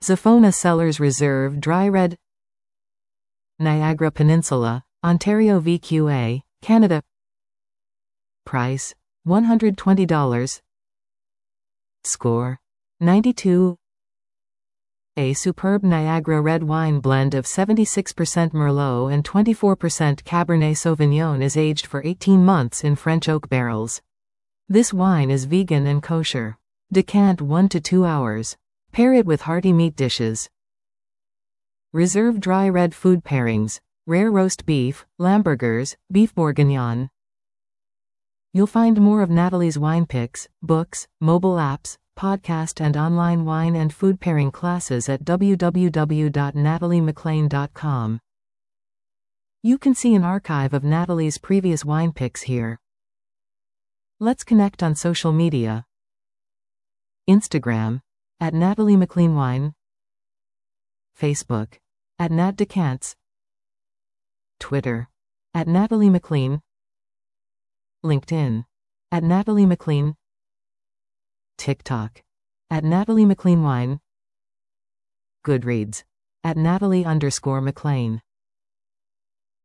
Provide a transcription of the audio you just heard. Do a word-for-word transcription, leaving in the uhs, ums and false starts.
Zafona Cellars Reserve Dry Red. Niagara Peninsula, Ontario V Q A, Canada. Price, one hundred twenty dollars. Score, ninety-two. A superb Niagara red wine blend of seventy-six percent Merlot and twenty-four percent Cabernet Sauvignon is aged for eighteen months in French oak barrels. This wine is vegan and kosher. Decant one to two hours. Pair it with hearty meat dishes. Reserve Dry Red Food Pairings. Rare roast beef, lamburgers, beef bourguignon. You'll find more of Natalie's wine picks, books, mobile apps, podcast and online wine and food pairing classes at w w w dot natalie mclean dot com. You can see an archive of Natalie's previous wine picks here. Let's connect on social media. Instagram, at Natalie McLean Wine. Facebook, at Nat Decants. Twitter, at Natalie McLean. LinkedIn, at Natalie McLean. TikTok, at Natalie McLean Wine. Goodreads, at Natalie underscore McLean.